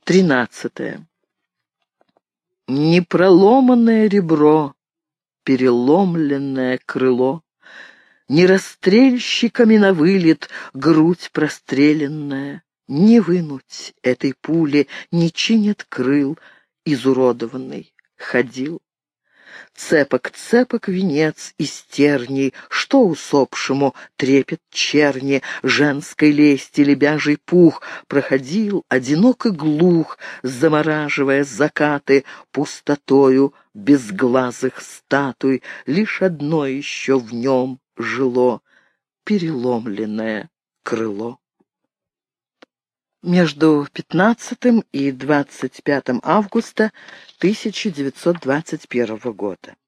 13. Непроломанное ребро, переломленное крыло, не расстрельщиками на вылет грудь простреленная, не вынуть этой пули, не чинят крыл, изуродованный ходил. Цепок венец из терней, что усопшему трепет черни, женской лести лебяжий пух проходил одинок и глух, замораживая закаты пустотою безглазых статуй. Лишь одно еще в нем жило — переломленное крыло. Между 15 и 25 августа 1921 года.